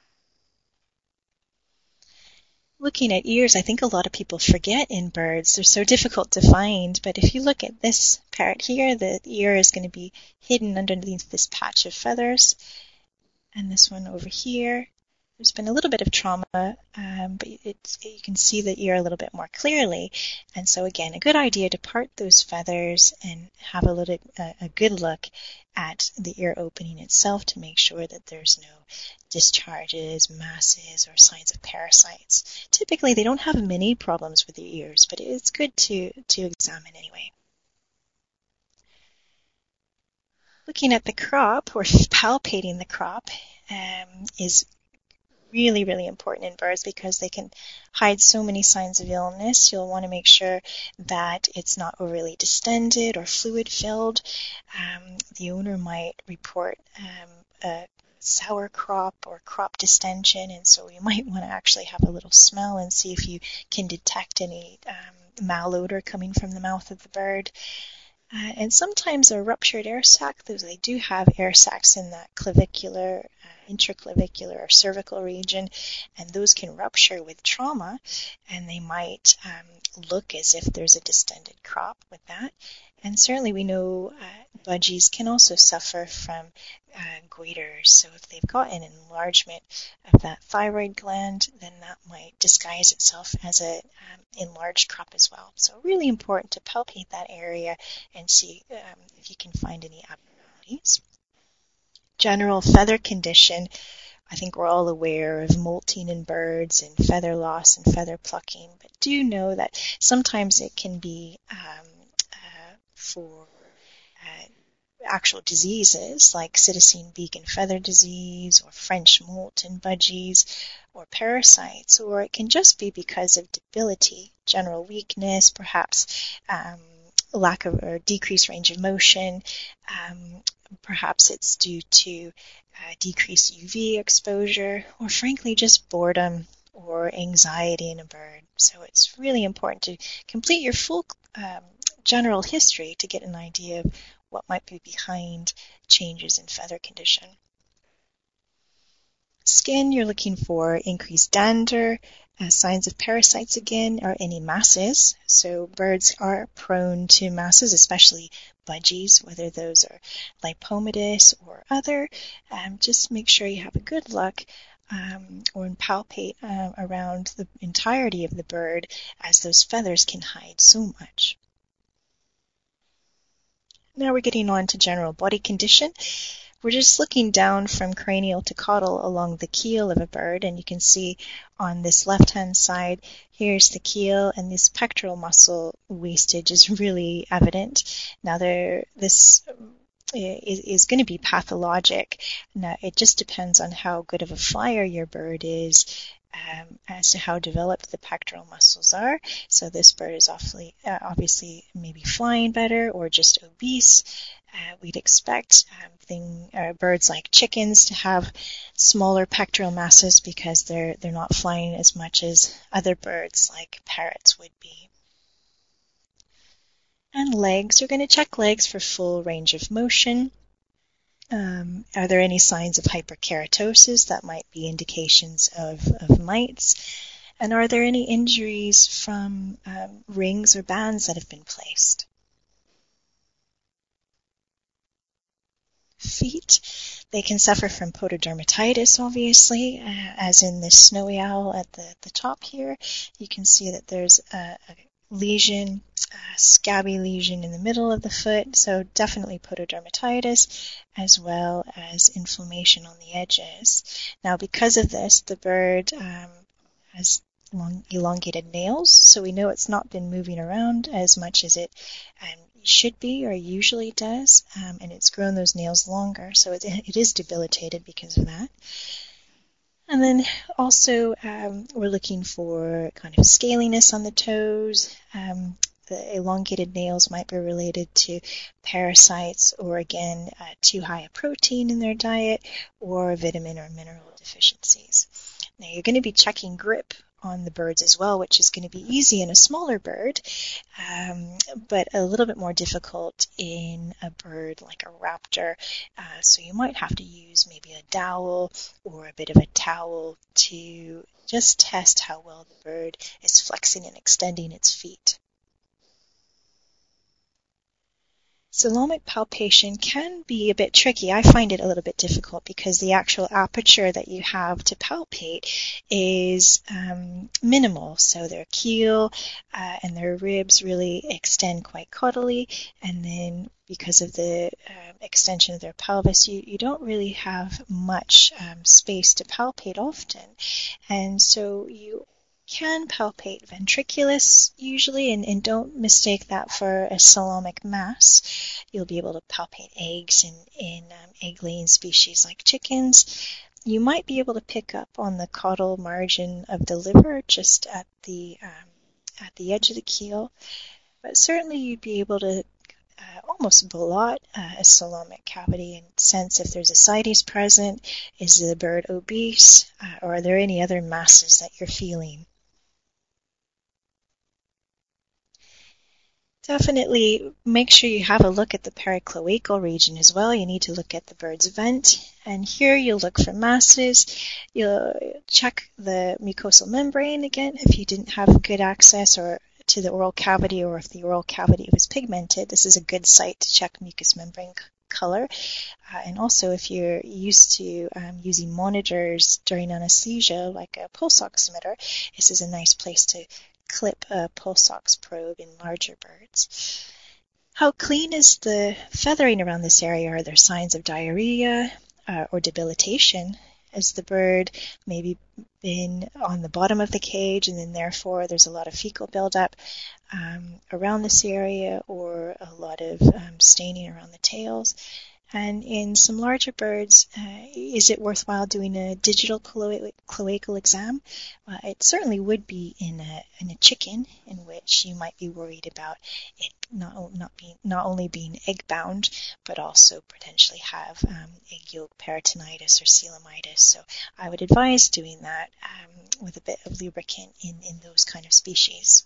Speaker 2: Looking at ears, I think a lot of people forget in birds. They're so difficult to find, but if you look at this parrot here, the ear is going to be hidden underneath this patch of feathers. And this one over here, there's been a little bit of trauma, um, but it's, you can see the ear a little bit more clearly. And so again, a good idea to part those feathers and have a little uh, a good look at the ear opening itself to make sure that there's no discharges, masses, or signs of parasites. Typically, they don't have many problems with the ears, but it's good to, to examine anyway. Looking at the crop, or palpating the crop, um, is really, really important in birds because they can hide so many signs of illness. You'll want to make sure that it's not overly distended or fluid-filled. Um, the owner might report um, a sour crop or crop distension, and so you might want to actually have a little smell and see if you can detect any um, malodor coming from the mouth of the bird. Uh, and sometimes a ruptured air sac, those they do have air sacs in that clavicular, uh, intraclavicular or cervical region, and those can rupture with trauma, and they might um, look as if there's a distended crop with that. And certainly we know uh, budgies can also suffer from uh, goiters. So if they've got an enlargement of that thyroid gland, then that might disguise itself as an um, enlarged crop as well. So really important to palpate that area and see um, if you can find any abnormalities. General feather condition I think we're all aware of molting in birds and feather loss and feather plucking, but do know that sometimes it can be um, uh, for uh, actual diseases like cytosine beak and feather disease or French molt and budgies or parasites, or it can just be because of debility, general weakness, perhaps um, lack of or decreased range of motion. Um, perhaps it's due to uh, decreased U V exposure, or frankly just boredom or anxiety in a bird. So it's really important to complete your full um, general history to get an idea of what might be behind changes in feather condition. Skin, you're looking for increased dander, uh, signs of parasites again, or any masses. So birds are prone to masses, especially budgies, whether those are lipomatous or other. Um, just make sure you have a good look um, or palpate uh, around the entirety of the bird, as those feathers can hide so much. Now we're getting on to general body condition. We're just looking down from cranial to caudal along the keel of a bird, and you can see on this left-hand side, here's the keel, and this pectoral muscle wastage is really evident. Now, there, this is, is going to be pathologic. Now, it just depends on how good of a flyer your bird is, Um, as to how developed the pectoral muscles are. So this bird is awfully, uh, obviously maybe flying better or just obese. Uh, we'd expect um, thing, uh, birds like chickens to have smaller pectoral masses because they're they're not flying as much as other birds like parrots would be. And legs, you're going to check legs for full range of motion. Um, are there any signs of hyperkeratosis that might be indications of, of mites? And are there any injuries from um, rings or bands that have been placed? Feet, they can suffer from pododermatitis, obviously, uh, as in this snowy owl at the, the top here. You can see that there's a, a lesion, a scabby lesion in the middle of the foot, so definitely pododermatitis, as well as inflammation on the edges. Now, because of this, the bird um, has long, elongated nails, so we know it's not been moving around as much as it um, should be or usually does, um, and it's grown those nails longer, so it, it is debilitated because of that. And then also um, we're looking for kind of scaliness on the toes. Um, the elongated nails might be related to parasites or, again, uh, too high a protein in their diet or vitamin or mineral deficiencies. Now, you're going to be checking grip on the birds as well, which is going to be easy in a smaller bird, um, but a little bit more difficult in a bird like a raptor. Uh, so you might have to use maybe a dowel or a bit of a towel to just test how well the bird is flexing and extending its feet. Coelomic palpation can be a bit tricky. I find it a little bit difficult because the actual aperture that you have to palpate is um, minimal. So their keel uh, and their ribs really extend quite caudally, and then because of the um, extension of their pelvis, you, you don't really have much um, space to palpate often. And so you can palpate ventriculus usually, and, and don't mistake that for a coelomic mass. You'll be able to palpate eggs in, in um, egg-laying species like chickens. You might be able to pick up on the caudal margin of the liver just at the um, at the edge of the keel, but certainly you'd be able to uh, almost blot uh, a coelomic cavity and sense if there's ascites present, is the bird obese, uh, or are there any other masses that you're feeling. Definitely make sure you have a look at the pericloacal region as well. You need to look at the bird's vent. And here you'll look for masses. You'll check the mucosal membrane again if you didn't have good access or to the oral cavity, or if the oral cavity was pigmented. This is a good site to check mucous membrane color. Uh, and also if you're used to um, using monitors during anesthesia, like a pulse oximeter, this is a nice place to clip a pulse ox probe in larger birds. How clean is the feathering around this area? Are there signs of diarrhea uh, or debilitation? Has the bird maybe been on the bottom of the cage, and then therefore there's a lot of fecal buildup um, around this area, or a lot of um, staining around the tails? And in some larger birds, uh, is it worthwhile doing a digital cloac- cloacal exam? Well, it certainly would be in a, in a chicken, in which you might be worried about it not, not, being, not only being egg-bound, but also potentially have um, egg yolk peritonitis or coelomitis. So I would advise doing that um, with a bit of lubricant in, in those kind of species.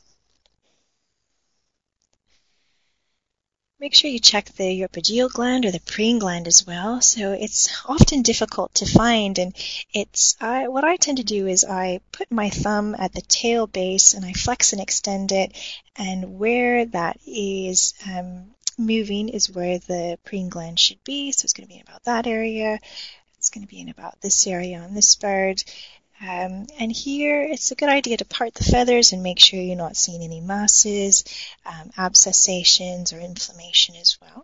Speaker 2: Make sure you check the uropygial gland or the preen gland as well. So it's often difficult to find, and it's I, what I tend to do is I put my thumb at the tail base and I flex and extend it, and where that is um, moving is where the preen gland should be. So it's going to be in about that area. It's going to be in about this area on this bird. Um, and here, it's a good idea to part the feathers and make sure you're not seeing any masses, um, abscessations, or inflammation as well.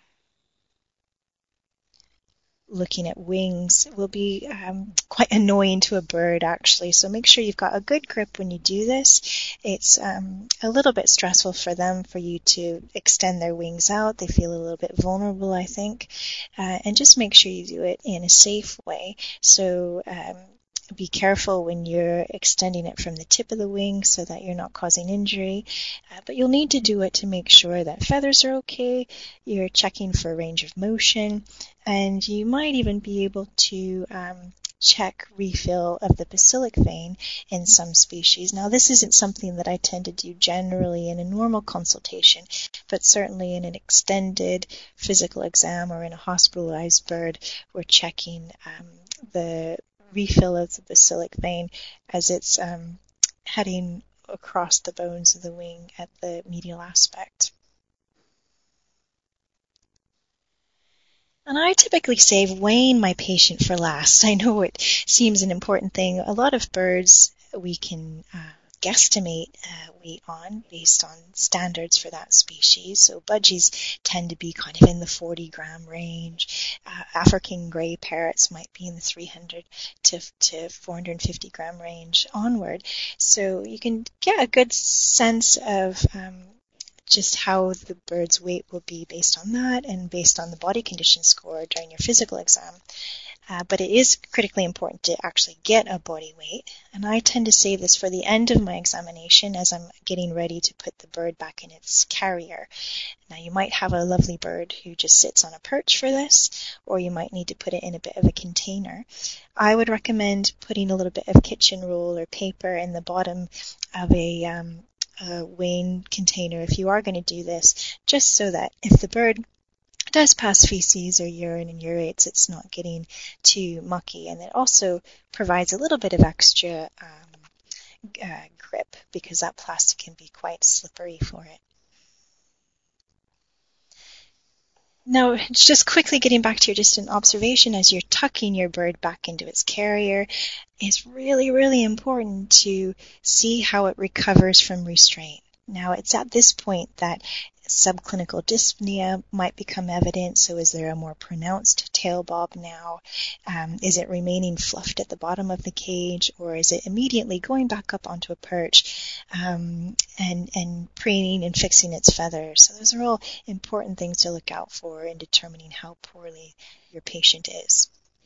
Speaker 2: Looking at wings will be um, quite annoying to a bird, actually, so make sure you've got a good grip when you do this. It's um, a little bit stressful for them for you to extend their wings out. They feel a little bit vulnerable, I think, uh, and just make sure you do it in a safe way. So um, be careful when you're extending it from the tip of the wing so that you're not causing injury, uh, but you'll need to do it to make sure that feathers are okay. You're checking for range of motion, and you might even be able to um, check refill of the basilic vein in some species. Now, this isn't something that I tend to do generally in a normal consultation, but certainly in an extended physical exam or in a hospitalized bird, we're checking um, the refill of the basilic vein as it's um, heading across the bones of the wing at the medial aspect. And I typically save weighing my patient for last. I know it seems an important thing. A lot of birds we can uh, guesstimate uh, weight on based on standards for that species. So budgies tend to be kind of in the forty gram range. Uh, African gray parrots might be in the three hundred to, to four hundred fifty gram range onward. So you can get a good sense of um, just how the bird's weight will be based on that and based on the body condition score during your physical exam. Uh, but it is critically important to actually get a body weight, and I tend to save this for the end of my examination as I'm getting ready to put the bird back in its carrier. Now, you might have a lovely bird who just sits on a perch for this, or you might need to put it in a bit of a container. I would recommend putting a little bit of kitchen roll or paper in the bottom of a um, a weighing container if you are going to do this, just so that if the bird does pass feces or urine and urates, it's not getting too mucky. And it also provides a little bit of extra um, uh, grip, because that plastic can be quite slippery for it. Now, just quickly getting back to your distant observation, as you're tucking your bird back into its carrier, it's really, really important to see how it recovers from restraint. Now, it's at this point that subclinical dyspnea might become evident. So is there a more pronounced tail bob now? Um, is it remaining fluffed at the bottom of the cage, or is it immediately going back up onto a perch um, and, and preening and fixing its feathers? So those are all important things to look out for in determining how poorly your patient is.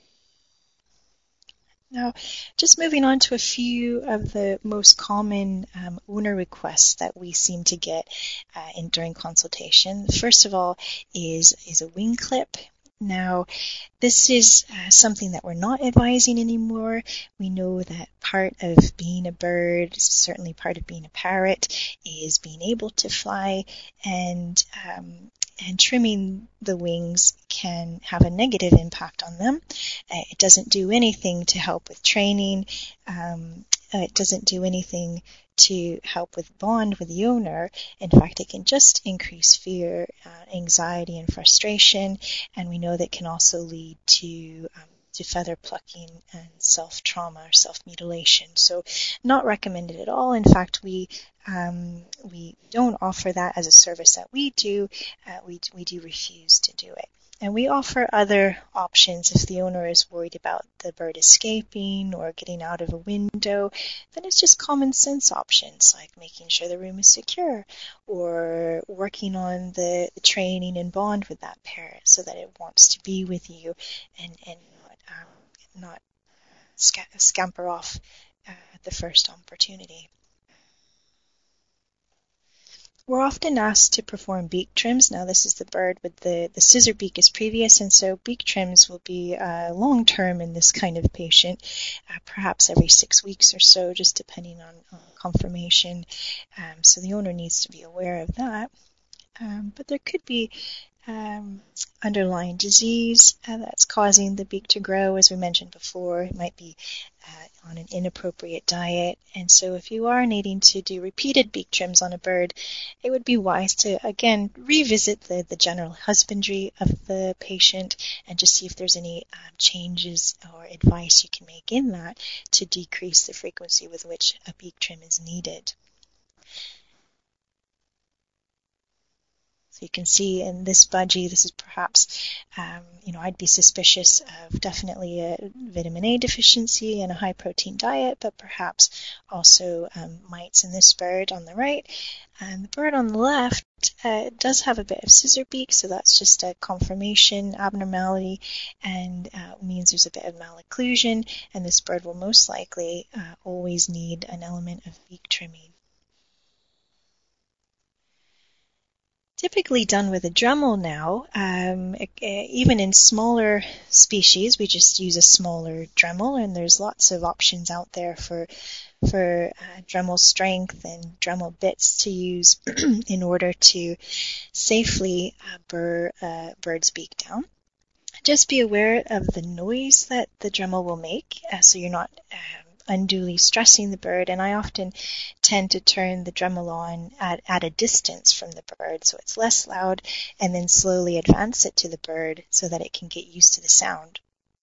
Speaker 2: Now, just moving on to a few of the most common um, owner requests that we seem to get uh, in during consultation. First of all is, is a wing clip. Now, this is uh, something that we're not advising anymore. We know that part of being a bird, certainly part of being a parrot, is being able to fly, and um, and trimming the wings can have a negative impact on them. Uh, it doesn't do anything to help with training. Um, uh, it doesn't do anything to help with bond with the owner. In fact, it can just increase fear, uh, anxiety, and frustration, and we know that can also lead to um, to feather plucking and self-trauma or self-mutilation. So not recommended at all. In fact, we um, we don't offer that as a service that we do. Uh, we, we do refuse to do it. And we offer other options if the owner is worried about the bird escaping or getting out of a window. Then it's just common sense options like making sure the room is secure or working on the, the training and bond with that parrot so that it wants to be with you and, and not, um, not sca- scamper off uh, at the first opportunity. We're often asked to perform beak trims. Now this is the bird with the, the scissor beak as previous, and so beak trims will be uh, long-term in this kind of patient, uh, perhaps every six weeks or so, just depending on, on conformation. Um, so the owner needs to be aware of that. Um, but there could be um, underlying disease uh, that's causing the beak to grow, as we mentioned before. It might be uh, on an inappropriate diet. And so if you are needing to do repeated beak trims on a bird, it would be wise to, again, revisit the, the general husbandry of the patient and just see if there's any um, changes or advice you can make in that to decrease the frequency with which a beak trim is needed. So you can see in this budgie, this is perhaps, um, you know, I'd be suspicious of definitely a vitamin A deficiency and a high protein diet, but perhaps also um, mites in this bird on the right. And the bird on the left uh, does have a bit of scissor beak, so that's just a conformation abnormality and uh, means there's a bit of malocclusion, and this bird will most likely uh, always need an element of beak trimming. Typically done with a Dremel now. Um, even in smaller species, we just use a smaller Dremel, and there's lots of options out there for for uh, Dremel strength and Dremel bits to use in order to safely uh, burr a bird's beak down. Just be aware of the noise that the Dremel will make, uh, so you're not um, unduly stressing the bird, and I often tend to turn the Dremel on at, at a distance from the bird so it's less loud, and then slowly advance it to the bird so that it can get used to the sound.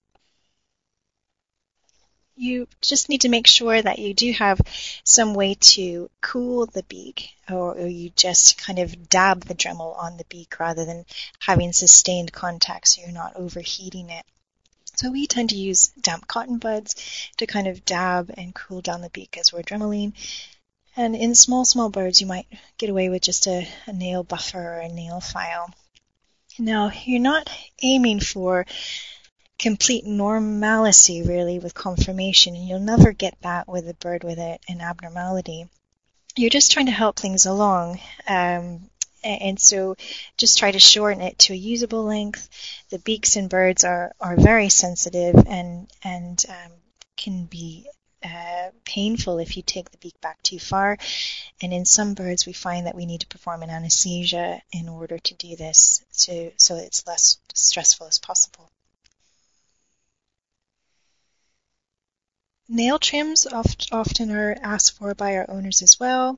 Speaker 2: You just need to make sure that you do have some way to cool the beak, or, or you just kind of dab the Dremel on the beak rather than having sustained contact so you're not overheating it. So we tend to use damp cotton buds to kind of dab and cool down the beak as we're dremeling. And in small, small birds, you might get away with just a, a nail buffer or a nail file. Now, you're not aiming for complete normalcy, really, with conformation, and you'll never get that with a bird with a, an abnormality. You're just trying to help things along. Um, And so just try to shorten it to a usable length. The beaks in birds are, are very sensitive and, and um, can be uh, painful if you take the beak back too far. And in some birds, we find that we need to perform an anesthesia in order to do this, so, so it's less stressful as possible. Nail trims oft, often are asked for by our owners as well.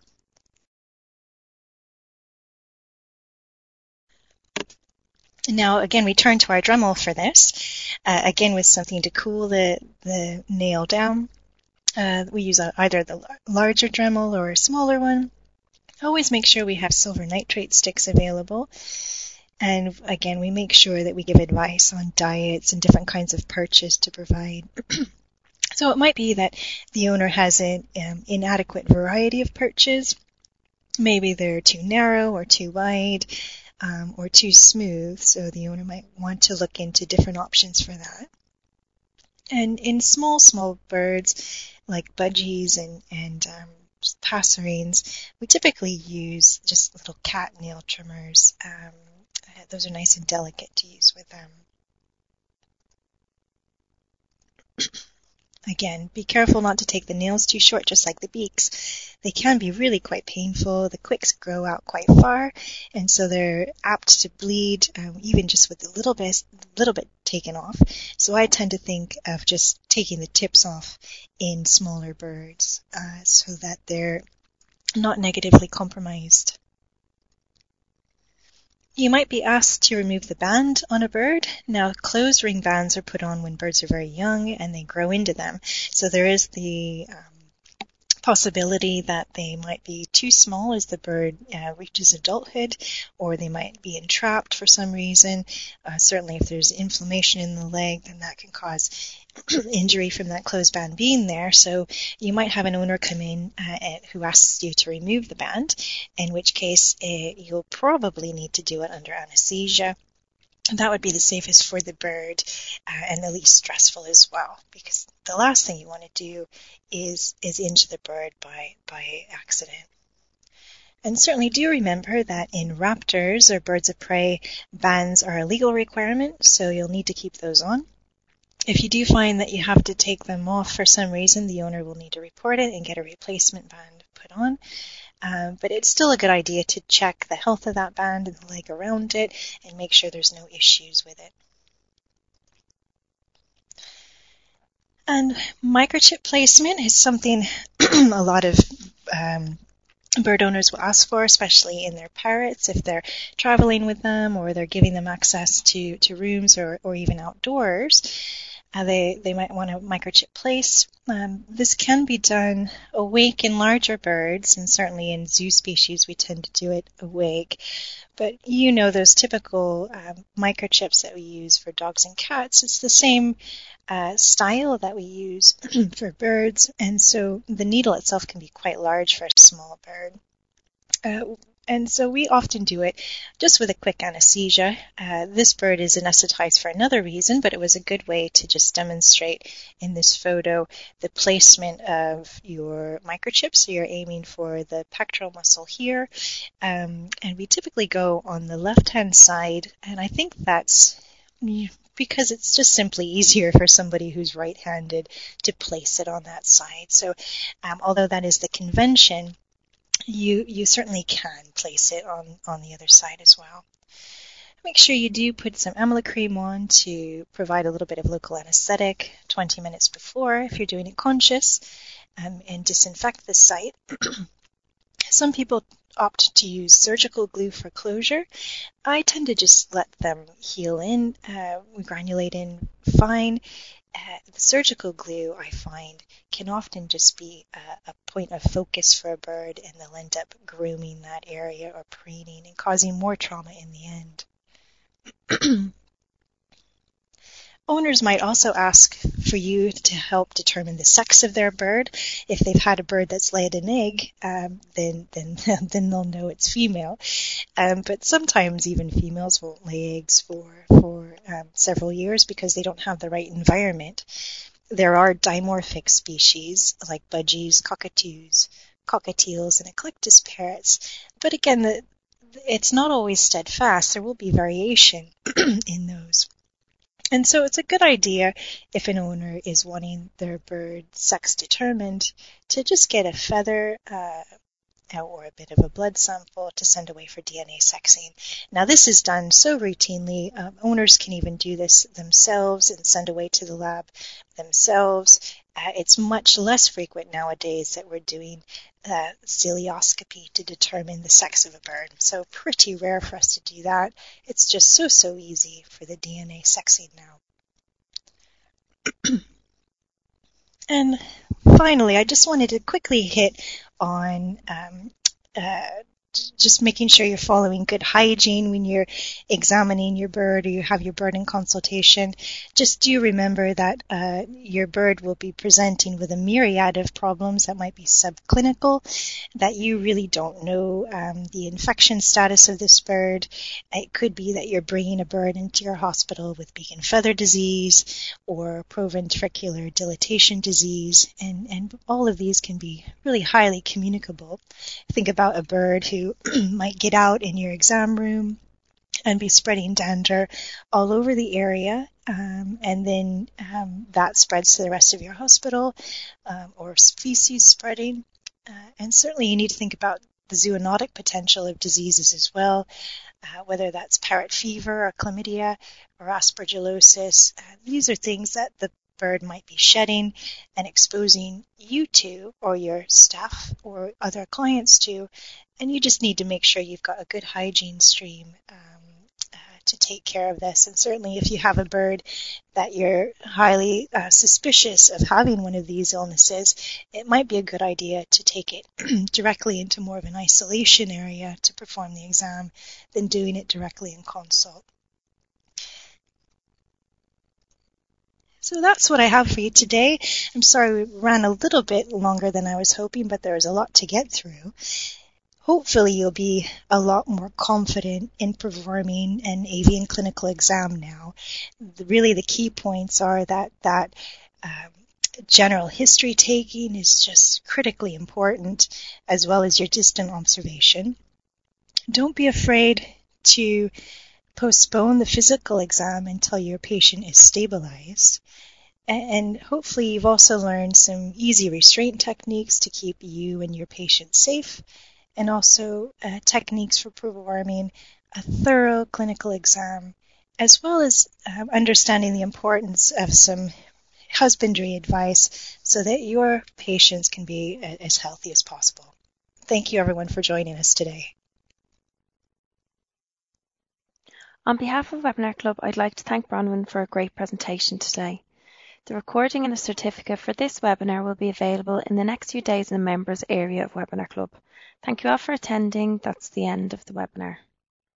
Speaker 2: Now, again, we turn to our Dremel for this, uh, again with something to cool the, the nail down. Uh, we use a, either the larger Dremel or a smaller one. Always make sure we have silver nitrate sticks available. And again, we make sure that we give advice on diets and different kinds of perches to provide. So it might be that the owner has an um, inadequate variety of perches. Maybe they're too narrow or too wide. Um, or too smooth, so the owner might want to look into different options for that. And in small, small birds, like budgies and, and um, passerines, we typically use just little cat nail trimmers. Um, those are nice and delicate to use with them. Again, be careful not to take the nails too short, just like the beaks. They can be really quite painful. The quicks grow out quite far, and so they're apt to bleed, um, even just with a little bit, little bit taken off. So I tend to think of just taking the tips off in smaller birds, uh, so that they're not negatively compromised. You might be asked to remove the band on a bird. Now, closed ring bands are put on when birds are very young and they grow into them. So there is the um, possibility that they might be too small as the bird uh, reaches adulthood, or they might be entrapped for some reason. Uh, certainly if there's inflammation in the leg, then that can cause injury from that closed band being there. So you might have an owner come in uh, who asks you to remove the band, in which case uh, you'll probably need to do it under anesthesia. That would be the safest for the bird uh, and the least stressful as well, because the last thing you want to do is is injure the bird by by accident. And certainly do remember that in raptors or birds of prey, bands are a legal requirement, so you'll need to keep those on. If you do find that you have to take them off for some reason, the owner will need to report it and get a replacement band put on. Um, but it's still a good idea to check the health of that band and the leg around it and make sure there's no issues with it. And microchip placement is something a lot of um, bird owners will ask for, especially in their parrots if they're traveling with them or they're giving them access to, to rooms or, or even outdoors. Uh, they, they might want a microchip place. Um, this can be done awake in larger birds, and certainly in zoo species we tend to do it awake. But you know those typical um, microchips that we use for dogs and cats, it's the same uh, style that we use for birds, and so the needle itself can be quite large for a small bird. Uh, And so we often do it just with a quick anesthesia. Uh, this bird is anesthetized for another reason, but it was a good way to just demonstrate in this photo the placement of your microchip. So you're aiming for the pectoral muscle here. Um, and we typically go on the left-hand side, and I think that's because it's just simply easier for somebody who's right-handed to place it on that side. So um, although that is the convention, You you certainly can place it on, on the other side as well. Make sure you do put some amylo cream on to provide a little bit of local anesthetic twenty minutes before if you're doing it conscious, um, and disinfect the site. Some people opt to use surgical glue for closure. I tend to just let them heal in, uh, granulate in fine. Uh, the surgical glue, I find, can often just be a, a point of focus for a bird, and they'll end up grooming that area or preening and causing more trauma in the end. Owners might also ask for you to help determine the sex of their bird. If they've had a bird that's laid an egg, um, then then then they'll know it's female. Um, but sometimes even females won't lay eggs for for um, several years because they don't have the right environment. There are dimorphic species like budgies, cockatoos, cockatiels, and eclectus parrots. But again, the, it's not always steadfast. There will be variation in those. And so it's a good idea if an owner is wanting their bird sex determined to just get a feather uh, or a bit of a blood sample to send away for D N A sexing. Now this is done so routinely, um, owners can even do this themselves and send away to the lab themselves. Uh, it's much less frequent nowadays that we're doing uh, cilioscopy to determine the sex of a bird. So pretty rare for us to do that. It's just so, so easy for the D N A sexing now. And finally, I just wanted to quickly hit on um, uh, just making sure you're following good hygiene when you're examining your bird or you have your bird in consultation. Just do remember that uh, your bird will be presenting with a myriad of problems that might be subclinical, that you really don't know um, the infection status of this bird. It could be that you're bringing a bird into your hospital with beak and feather disease or proventricular dilatation disease, and, and all of these can be really highly communicable. Think about a bird who might get out in your exam room and be spreading dander all over the area, um, and then um, that spreads to the rest of your hospital, um, or feces spreading. Uh, and certainly you need to think about the zoonotic potential of diseases as well, uh, whether that's parrot fever or chlamydia or aspergillosis. Uh, these are things that the bird might be shedding and exposing you to, or your staff or other clients to, and you just need to make sure you've got a good hygiene stream um, uh, to take care of this. And certainly if you have a bird that you're highly uh, suspicious of having one of these illnesses, it might be a good idea to take it directly into more of an isolation area to perform the exam than doing it directly in consult. So that's what I have for you today. I'm sorry we ran a little bit longer than I was hoping, but there was a lot to get through. Hopefully you'll be a lot more confident in performing an avian clinical exam now. The, really the key points are that that um, general history taking is just critically important, as well as your distant observation. Don't be afraid to postpone the physical exam until your patient is stabilized. And hopefully you've also learned some easy restraint techniques to keep you and your patient safe, and also uh, techniques for performing a thorough clinical exam, as well as uh, understanding the importance of some husbandry advice so that your patients can be as healthy as possible. Thank you everyone for joining us today.
Speaker 1: On behalf of Webinar Club, I'd like to thank Bronwyn for a great presentation today. The recording and a certificate for this webinar will be available in the next few days in the members area of Webinar Club. Thank you all for attending. That's the end of the webinar.